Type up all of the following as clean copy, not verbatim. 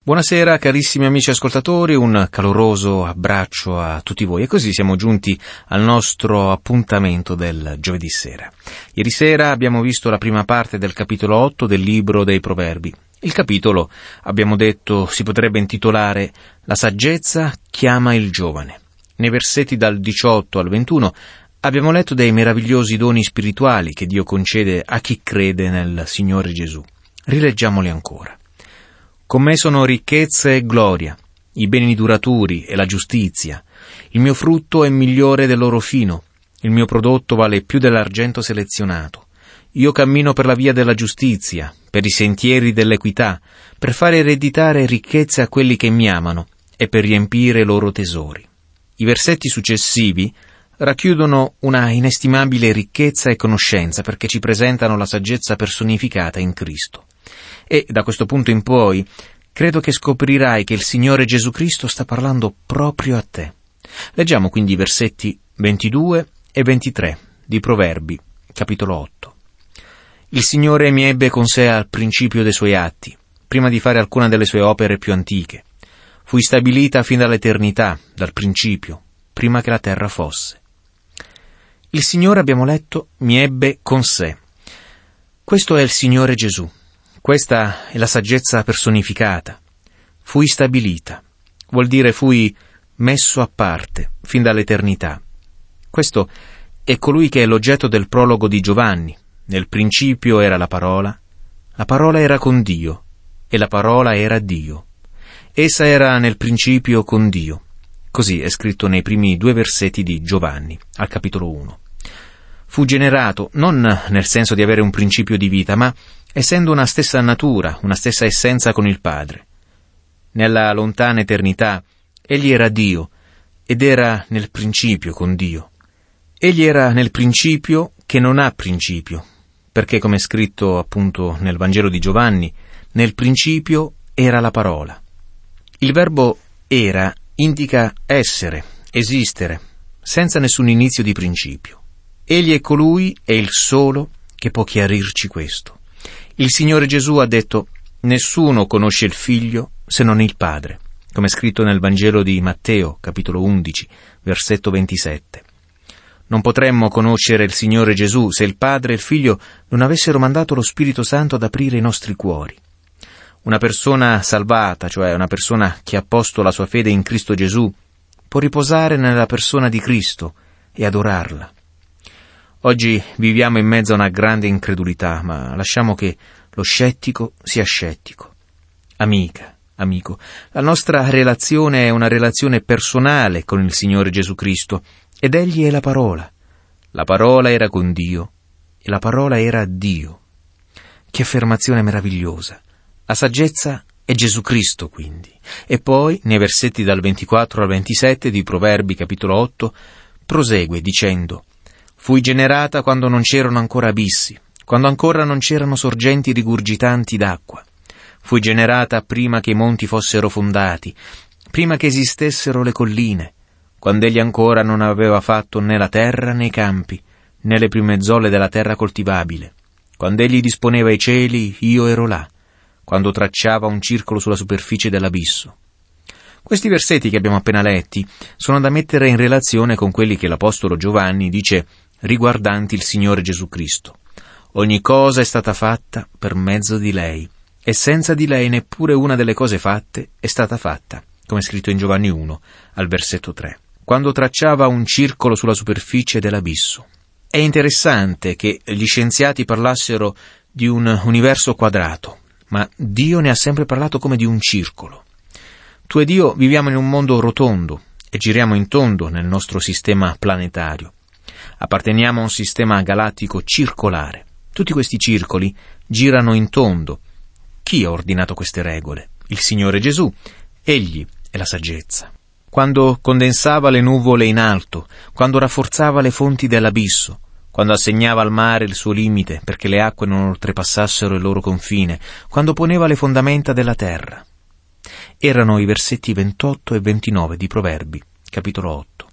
Buonasera carissimi amici ascoltatori, un caloroso abbraccio a tutti voi e così siamo giunti al nostro appuntamento del giovedì sera. Ieri sera abbiamo visto la prima parte del capitolo 8 del libro dei Proverbi. Il capitolo, abbiamo detto, si potrebbe intitolare La saggezza chiama il giovane. Nei versetti dal 18 al 21 abbiamo letto dei meravigliosi doni spirituali che Dio concede a chi crede nel Signore Gesù. Rileggiamoli ancora. Con me sono ricchezza e gloria, i beni duraturi e la giustizia. Il mio frutto è migliore dell'oro fino, il mio prodotto vale più dell'argento selezionato. Io cammino per la via della giustizia, per i sentieri dell'equità, per fare ereditare ricchezze a quelli che mi amano e per riempire i loro tesori. I versetti successivi racchiudono una inestimabile ricchezza e conoscenza perché ci presentano la saggezza personificata in Cristo. E da questo punto in poi credo che scoprirai che il Signore Gesù Cristo sta parlando proprio a te. Leggiamo quindi i versetti 22 e 23 di Proverbi, capitolo 8. Il Signore mi ebbe con sé al principio dei suoi atti, prima di fare alcuna delle sue opere più antiche. Fui stabilita fin dall'eternità, dal principio, prima che la terra fosse. Il Signore, abbiamo letto, mi ebbe con sé. Questo è il Signore Gesù. Questa è la saggezza personificata. Fui stabilita. Vuol dire fui messo a parte, fin dall'eternità. Questo è colui che è l'oggetto del prologo di Giovanni. Nel principio era la parola era con Dio, e la parola era Dio. Essa era nel principio con Dio. Così è scritto nei primi 2 versetti di Giovanni, al capitolo 1. Fu generato non nel senso di avere un principio di vita, ma essendo una stessa natura, una stessa essenza con il Padre. Nella lontana eternità, egli era Dio, ed era nel principio con Dio. Egli era nel principio che non ha principio, perché come è scritto appunto nel Vangelo di Giovanni, nel principio era la parola. Il verbo era indica essere, esistere, senza nessun inizio di principio. Egli è colui, è il solo, che può chiarirci questo. Il Signore Gesù ha detto: nessuno conosce il Figlio se non il Padre, come è scritto nel Vangelo di Matteo, capitolo 11, versetto 27. Non potremmo conoscere il Signore Gesù se il Padre e il Figlio non avessero mandato lo Spirito Santo ad aprire i nostri cuori. Una persona salvata, cioè una persona che ha posto la sua fede in Cristo Gesù, può riposare nella persona di Cristo e adorarla. Oggi viviamo in mezzo a una grande incredulità, ma lasciamo che lo scettico sia scettico. Amica, amico, la nostra relazione è una relazione personale con il Signore Gesù Cristo, ed Egli è la parola. La parola era con Dio, e la parola era Dio. Che affermazione meravigliosa! La saggezza è Gesù Cristo, quindi. E poi, nei versetti dal 24 al 27 di Proverbi, capitolo 8, prosegue dicendo: fui generata quando non c'erano ancora abissi, quando ancora non c'erano sorgenti rigurgitanti d'acqua. Fui generata prima che i monti fossero fondati, prima che esistessero le colline, quando egli ancora non aveva fatto né la terra né i campi, né le prime zolle della terra coltivabile. Quando egli disponeva i cieli, io ero là, quando tracciava un circolo sulla superficie dell'abisso. Questi versetti che abbiamo appena letti sono da mettere in relazione con quelli che l'Apostolo Giovanni dice riguardanti il Signore Gesù Cristo. Ogni cosa è stata fatta per mezzo di lei, e senza di lei neppure una delle cose fatte è stata fatta, come è scritto in Giovanni 1, al versetto 3, quando tracciava un circolo sulla superficie dell'abisso. È interessante che gli scienziati parlassero di un universo quadrato, ma Dio ne ha sempre parlato come di un circolo. Tu ed io viviamo in un mondo rotondo e giriamo in tondo nel nostro sistema planetario. Apparteniamo a un sistema galattico circolare. Tutti questi circoli girano in tondo. Chi ha ordinato queste regole? Il Signore Gesù. Egli è la saggezza. Quando condensava le nuvole in alto, quando rafforzava le fonti dell'abisso, quando assegnava al mare il suo limite perché le acque non oltrepassassero il loro confine, quando poneva le fondamenta della terra. Erano i versetti 28 e 29 di Proverbi, capitolo 8.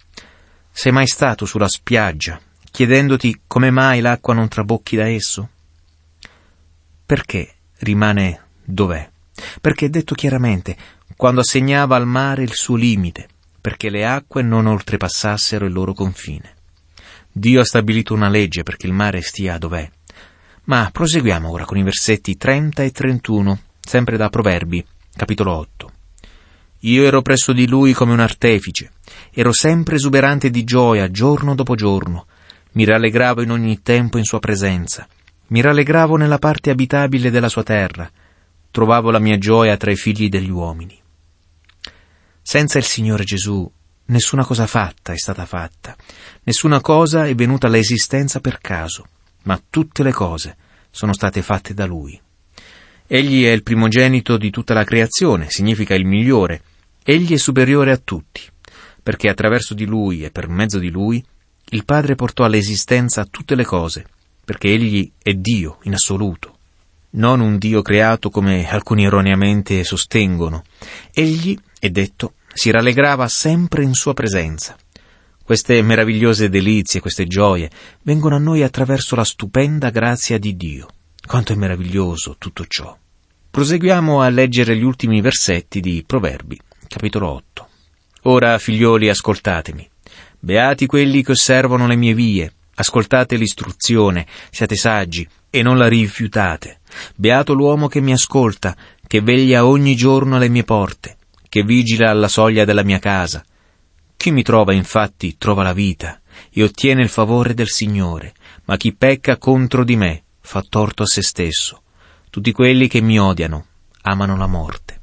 Sei mai stato sulla spiaggia, chiedendoti come mai l'acqua non trabocchi da esso? Perché rimane dov'è perché è detto chiaramente, quando assegnava al mare il suo limite, perché le acque non oltrepassassero il loro confine. Dio ha stabilito una legge perché il mare stia dov'è. Ma proseguiamo ora con i versetti 30 e 31, sempre da Proverbi, capitolo 8. Io ero presso di lui come un artefice, ero sempre esuberante di gioia giorno dopo giorno, mi rallegravo in ogni tempo in sua presenza, mi rallegravo nella parte abitabile della sua terra, trovavo la mia gioia tra i figli degli uomini. Senza il Signore Gesù, nessuna cosa fatta è stata fatta, nessuna cosa è venuta all'esistenza per caso, ma tutte le cose sono state fatte da Lui. Egli è il primogenito di tutta la creazione, significa il migliore. Egli è superiore a tutti, perché attraverso di Lui e per mezzo di Lui il Padre portò all'esistenza tutte le cose, perché Egli è Dio in assoluto. Non un Dio creato come alcuni erroneamente sostengono. Egli, è detto, si rallegrava sempre in sua presenza. Queste meravigliose delizie, queste gioie, vengono a noi attraverso la stupenda grazia di Dio. Quanto è meraviglioso tutto ciò. Proseguiamo a leggere gli ultimi versetti di Proverbi, capitolo 8. Ora, figlioli, ascoltatemi. Beati quelli che osservano le mie vie. Ascoltate l'istruzione, siate saggi e non la rifiutate. Beato l'uomo che mi ascolta, che veglia ogni giorno alle mie porte, che vigila alla soglia della mia casa. Chi mi trova infatti trova la vita e ottiene il favore del Signore, ma chi pecca contro di me fa torto a se stesso. Tutti quelli che mi odiano amano la morte.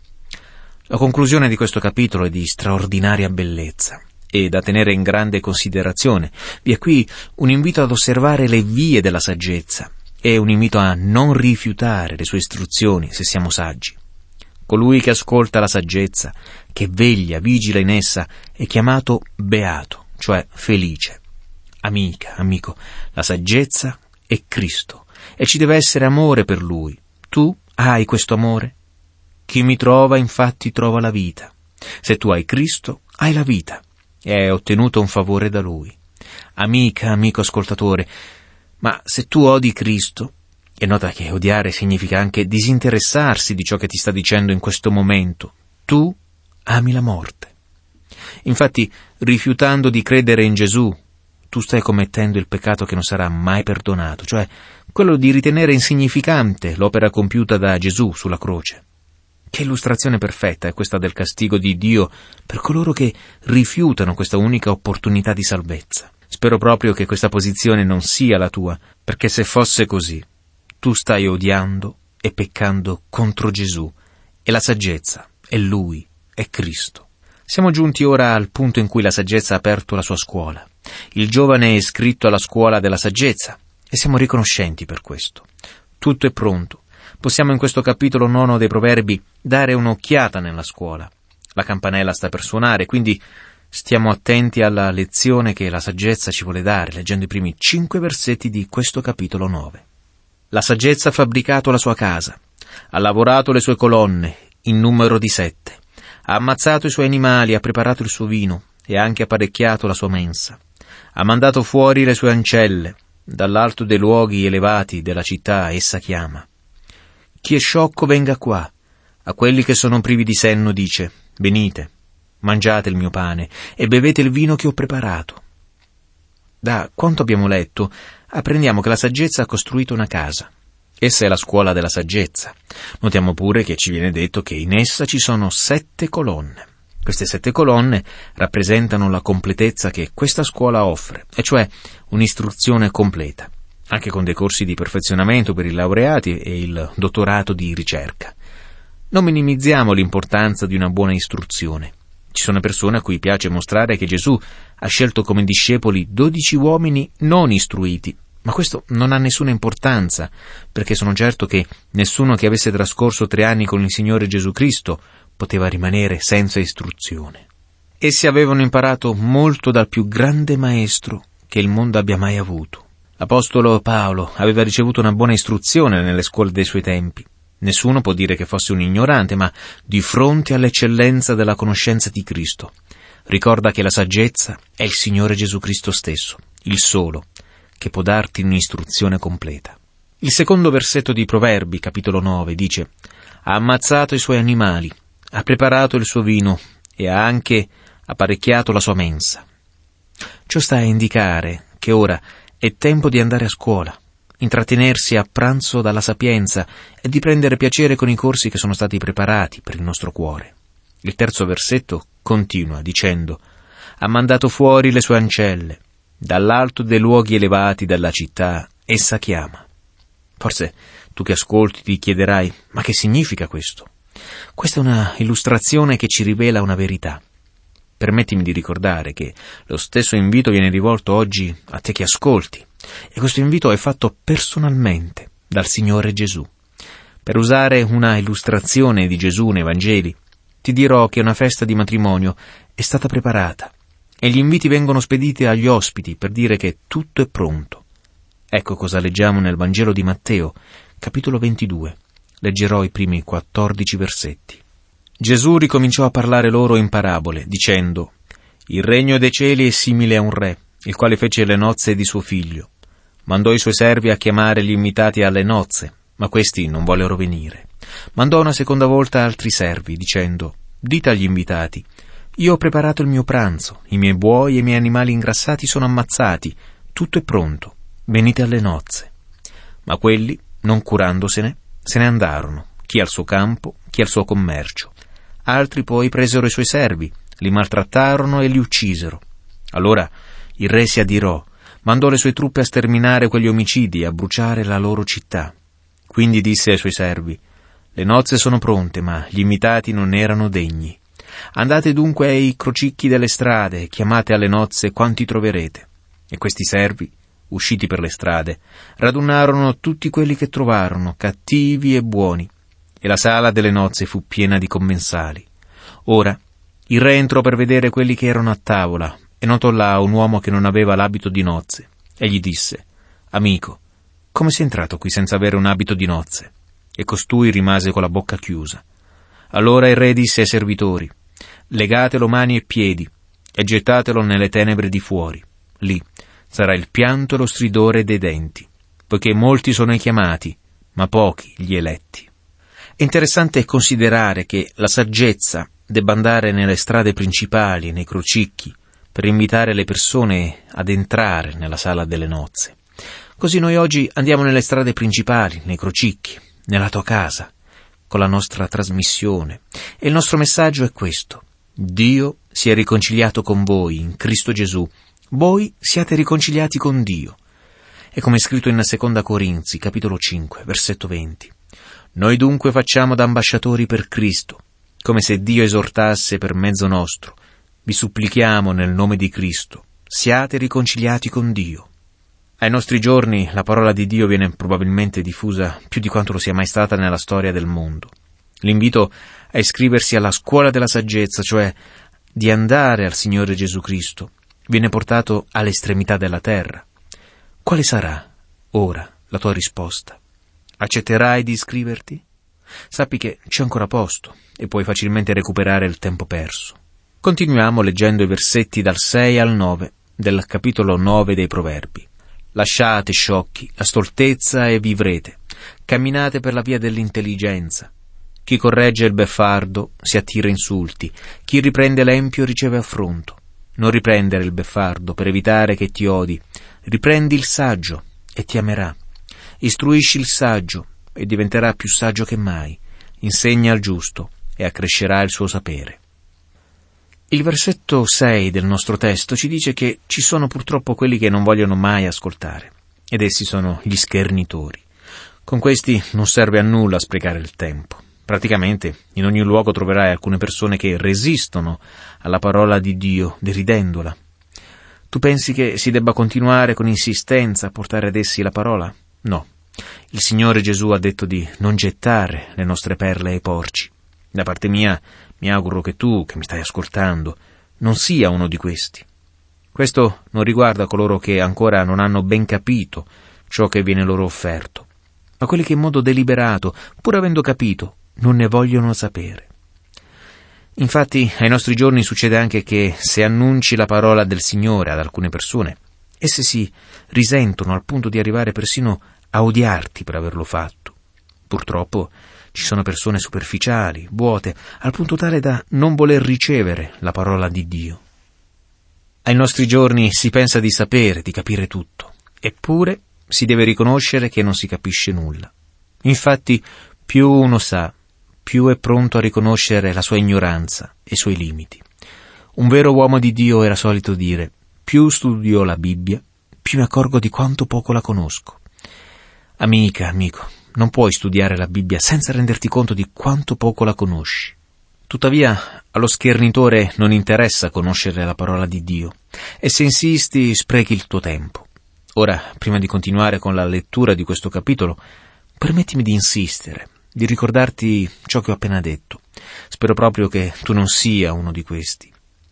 La conclusione di questo capitolo è di straordinaria bellezza e da tenere in grande considerazione. Vi è qui un invito ad osservare le vie della saggezza e un invito a non rifiutare le sue istruzioni se siamo saggi. Colui che ascolta la saggezza, che veglia, vigila in essa, è chiamato beato, cioè felice. Amica, amico, la saggezza è Cristo e ci deve essere amore per Lui. Tu hai questo amore? Chi mi trova infatti trova la vita. Se tu hai Cristo, hai la vita e hai ottenuto un favore da Lui. Amica, amico ascoltatore, ma se tu odi Cristo, e nota che odiare significa anche disinteressarsi di ciò che ti sta dicendo in questo momento, tu ami la morte. Infatti, rifiutando di credere in Gesù, tu stai commettendo il peccato che non sarà mai perdonato, cioè quello di ritenere insignificante l'opera compiuta da Gesù sulla croce. Che illustrazione perfetta è questa del castigo di Dio per coloro che rifiutano questa unica opportunità di salvezza. Spero proprio che questa posizione non sia la tua, perché se fosse così, tu stai odiando e peccando contro Gesù, e la saggezza è Lui, è Cristo. Siamo giunti ora al punto in cui la saggezza ha aperto la sua scuola. Il giovane è iscritto alla scuola della saggezza, e siamo riconoscenti per questo. Tutto è pronto. Possiamo in questo capitolo 9 dei Proverbi dare un'occhiata nella scuola. La campanella sta per suonare, quindi stiamo attenti alla lezione che la saggezza ci vuole dare, leggendo i primi 5 versetti di questo capitolo 9. La saggezza ha fabbricato la sua casa, ha lavorato le sue colonne, in numero di 7, ha ammazzato i suoi animali, ha preparato il suo vino e ha anche apparecchiato la sua mensa, ha mandato fuori le sue ancelle, dall'alto dei luoghi elevati della città essa chiama. Chi è sciocco venga qua, a quelli che sono privi di senno dice, venite, mangiate il mio pane e bevete il vino che ho preparato. Da quanto abbiamo letto, apprendiamo che la saggezza ha costruito una casa. Essa è la scuola della saggezza. Notiamo pure che ci viene detto che in essa ci sono 7 colonne. Queste 7 colonne rappresentano la completezza che questa scuola offre, e cioè un'istruzione completa, anche con dei corsi di perfezionamento per i laureati e il dottorato di ricerca. Non minimizziamo l'importanza di una buona istruzione. Ci sono persone a cui piace mostrare che Gesù ha scelto come discepoli 12 uomini non istruiti, ma questo non ha nessuna importanza, perché sono certo che nessuno che avesse trascorso 3 anni con il Signore Gesù Cristo poteva rimanere senza istruzione. Essi avevano imparato molto dal più grande maestro che il mondo abbia mai avuto. L'Apostolo Paolo aveva ricevuto una buona istruzione nelle scuole dei suoi tempi. Nessuno può dire che fosse un ignorante, ma di fronte all'eccellenza della conoscenza di Cristo, ricorda che la saggezza è il Signore Gesù Cristo stesso, il solo, che può darti un'istruzione completa. Il secondo versetto di Proverbi, capitolo 9, dice: ha ammazzato i suoi animali, ha preparato il suo vino e ha anche apparecchiato la sua mensa. Ciò sta a indicare che ora è tempo di andare a scuola, intrattenersi a pranzo dalla sapienza e di prendere piacere con i corsi che sono stati preparati per il nostro cuore. Il terzo versetto continua dicendo: ha mandato fuori le sue ancelle, dall'alto dei luoghi elevati della città essa chiama. Forse tu che ascolti ti chiederai: ma che significa questo? Questa è una illustrazione che ci rivela una verità. Permettimi di ricordare che lo stesso invito viene rivolto oggi a te che ascolti, e questo invito è fatto personalmente dal Signore Gesù. Per usare una illustrazione di Gesù nei Vangeli, ti dirò che una festa di matrimonio è stata preparata e gli inviti vengono spediti agli ospiti per dire che tutto è pronto. Ecco cosa leggiamo nel Vangelo di Matteo, capitolo 22. Leggerò i primi 14 versetti. Gesù ricominciò a parlare loro in parabole, dicendo: il regno dei cieli è simile a un re, il quale fece le nozze di suo figlio. Mandò i suoi servi a chiamare gli invitati alle nozze, ma questi non vollero venire. Mandò una seconda volta altri servi, dicendo: dite agli invitati: io ho preparato il mio pranzo, i miei buoi e i miei animali ingrassati sono ammazzati, tutto è pronto, venite alle nozze. Ma quelli, non curandosene, se ne andarono, chi al suo campo, chi al suo commercio. Altri poi presero i suoi servi, li maltrattarono e li uccisero. Allora il re si adirò, mandò le sue truppe a sterminare quegli omicidi e a bruciare la loro città. Quindi disse ai suoi servi: le nozze sono pronte, ma gli invitati non erano degni. Andate dunque ai crocicchi delle strade e chiamate alle nozze quanti troverete. E questi servi, usciti per le strade, radunarono tutti quelli che trovarono, cattivi e buoni, e la sala delle nozze fu piena di commensali. Ora il re entrò per vedere quelli che erano a tavola e notò là un uomo che non aveva l'abito di nozze e gli disse: amico, come sei entrato qui senza avere un abito di nozze? E costui rimase con la bocca chiusa. Allora il re disse ai servitori: legatelo mani e piedi e gettatelo nelle tenebre di fuori. Lì sarà il pianto e lo stridore dei denti, poiché molti sono i chiamati, ma pochi gli eletti. È interessante considerare che la saggezza debba andare nelle strade principali, nei crocicchi, per invitare le persone ad entrare nella sala delle nozze. Così noi oggi andiamo nelle strade principali, nei crocicchi, nella tua casa, con la nostra trasmissione. E il nostro messaggio è questo: Dio si è riconciliato con voi in Cristo Gesù, voi siate riconciliati con Dio. E come è scritto in 2 Corinzi, capitolo 5, versetto 20. Noi dunque facciamo da ambasciatori per Cristo, come se Dio esortasse per mezzo nostro: vi supplichiamo nel nome di Cristo, siate riconciliati con Dio. Ai nostri giorni la parola di Dio viene probabilmente diffusa più di quanto lo sia mai stata nella storia del mondo. L'invito a iscriversi alla scuola della saggezza, cioè di andare al Signore Gesù Cristo, viene portato all'estremità della terra. Quale sarà ora la tua risposta? Accetterai di iscriverti? Sappi che c'è ancora posto e puoi facilmente recuperare il tempo perso. Continuiamo leggendo i versetti dal 6 al 9 del capitolo 9 dei Proverbi. Lasciate, sciocchi, la stoltezza e vivrete. Camminate per la via dell'intelligenza. Chi corregge il beffardo si attira insulti. Chi riprende l'empio riceve affronto. Non riprendere il beffardo per evitare che ti odi. Riprendi il saggio e ti amerà. Istruisci il saggio e diventerà più saggio che mai. Insegna al giusto e accrescerà il suo sapere. Il versetto 6 del nostro testo ci dice che ci sono purtroppo quelli che non vogliono mai ascoltare, ed essi sono gli schernitori. Con questi non serve a nulla sprecare il tempo. Praticamente in ogni luogo troverai alcune persone che resistono alla parola di Dio, deridendola. Tu pensi che si debba continuare con insistenza a portare ad essi la parola? No. Il Signore Gesù ha detto di non gettare le nostre perle ai porci. Da parte mia, mi auguro che tu, che mi stai ascoltando, non sia uno di questi. Questo non riguarda coloro che ancora non hanno ben capito ciò che viene loro offerto, ma quelli che in modo deliberato, pur avendo capito, non ne vogliono sapere. Infatti, ai nostri giorni succede anche che se annunci la parola del Signore ad alcune persone, esse si risentono al punto di arrivare persino a odiarti per averlo fatto. Purtroppo Ci sono persone superficiali, vuote, al punto tale da non voler ricevere la parola di Dio. Ai nostri giorni si pensa di sapere, di capire tutto, eppure si deve riconoscere che non si capisce nulla. Infatti, più uno sa, più è pronto a riconoscere la sua ignoranza e i suoi limiti. Un vero uomo di Dio era solito dire: più studio la Bibbia, più mi accorgo di quanto poco la conosco. Amica, amico, non puoi studiare la Bibbia senza renderti conto di quanto poco la conosci. Tuttavia, allo schernitore non interessa conoscere la parola di Dio, e se insisti sprechi il tuo tempo. Ora, prima di continuare con la lettura di questo capitolo, permettimi di insistere, di ricordarti ciò che ho appena detto. Spero proprio che tu non sia uno di questi.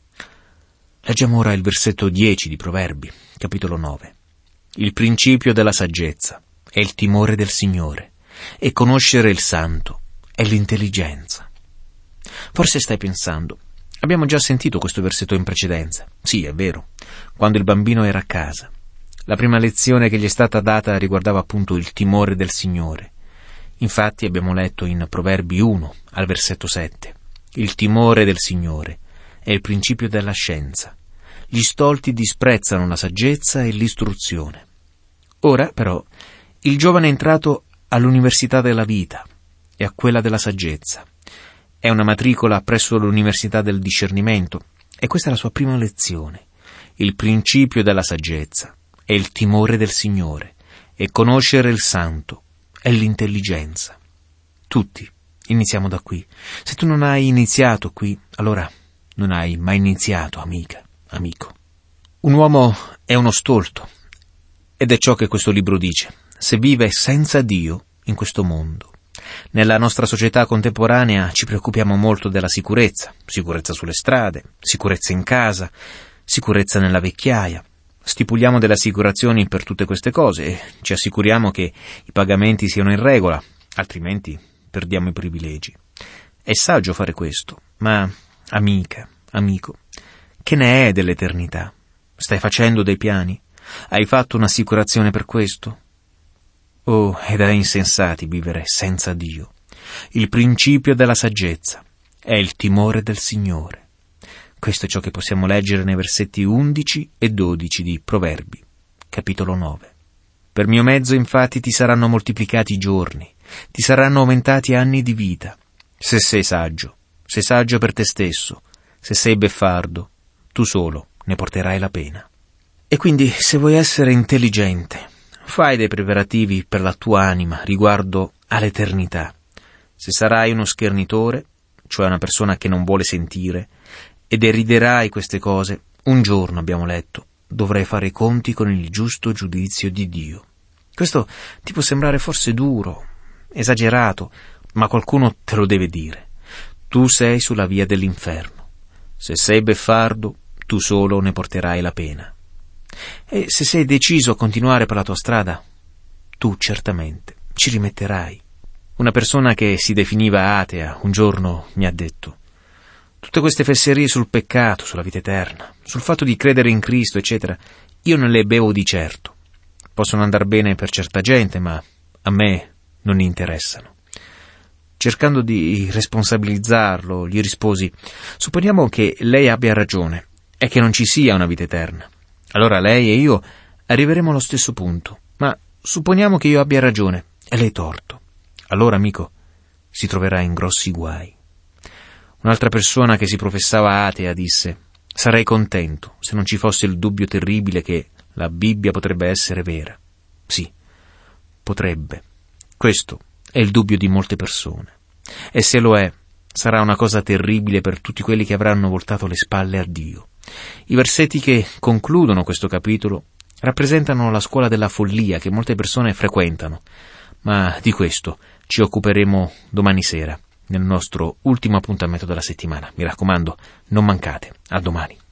Leggiamo ora il versetto 10 di Proverbi, capitolo 9. Il principio della saggezza è il timore del Signore, e conoscere il Santo è l'intelligenza. Forse stai pensando: abbiamo già sentito questo versetto in precedenza. Sì, è vero, quando il bambino era a casa. La prima lezione che gli è stata data riguardava appunto il timore del Signore. Infatti abbiamo letto in Proverbi 1, al versetto 7, il timore del Signore è il principio della scienza. Gli stolti disprezzano la saggezza e l'istruzione. Ora, però, il giovane è entrato all'università della vita e a quella della saggezza. È una matricola presso l'università del discernimento, e questa è la sua prima lezione. Il principio della saggezza è il timore del Signore, e conoscere il Santo è l'intelligenza. Tutti iniziamo da qui. Se tu non hai iniziato qui, allora non hai mai iniziato, amica, amico. Un uomo è uno stolto, ed è ciò che questo libro dice, se vive senza Dio in questo mondo. Nella nostra società contemporanea ci preoccupiamo molto della sicurezza sulle strade, sicurezza in casa, sicurezza nella vecchiaia. Stipuliamo delle assicurazioni per tutte queste cose e ci assicuriamo che i pagamenti siano in regola, altrimenti perdiamo i privilegi. È saggio fare questo, ma amica, amico, che ne è dell'eternità? Stai facendo dei piani? Hai fatto un'assicurazione per questo? Oh, ed è insensati vivere senza Dio. Il principio della saggezza è il timore del Signore. Questo è ciò che possiamo leggere nei versetti 11 e 12 di Proverbi, capitolo 9. Per mio mezzo, infatti, ti saranno moltiplicati i giorni, ti saranno aumentati anni di vita. Se sei saggio per te stesso, se sei beffardo, tu solo ne porterai la pena. E quindi, se vuoi essere intelligente, fai dei preparativi per la tua anima riguardo all'eternità. Se sarai uno schernitore, cioè una persona che non vuole sentire, e deriderai queste cose, un giorno, abbiamo letto, dovrai fare i conti con il giusto giudizio di Dio. Questo ti può sembrare forse duro, esagerato, ma qualcuno te lo deve dire. Tu sei sulla via dell'inferno. Se sei beffardo, tu solo ne porterai la pena. E se sei deciso a continuare per la tua strada, tu certamente ci rimetterai. Una persona che si definiva atea un giorno mi ha detto: tutte queste fesserie sul peccato, sulla vita eterna, sul fatto di credere in Cristo, eccetera, io non le bevo di certo. Possono andar bene per certa gente, ma a me non interessano. Cercando di responsabilizzarlo, gli risposi: supponiamo che lei abbia ragione e che non ci sia una vita eterna. Allora lei e io arriveremo allo stesso punto, ma supponiamo che io abbia ragione e lei torto. Allora, amico, si troverà in grossi guai. Un'altra persona che si professava atea disse: sarei contento se non ci fosse il dubbio terribile che la Bibbia potrebbe essere vera. Sì, potrebbe. Questo è il dubbio di molte persone. E se lo è, sarà una cosa terribile per tutti quelli che avranno voltato le spalle a Dio. I versetti che concludono questo capitolo rappresentano la scuola della follia che molte persone frequentano, ma di questo ci occuperemo domani sera, nel nostro ultimo appuntamento della settimana. Mi raccomando, non mancate. A domani.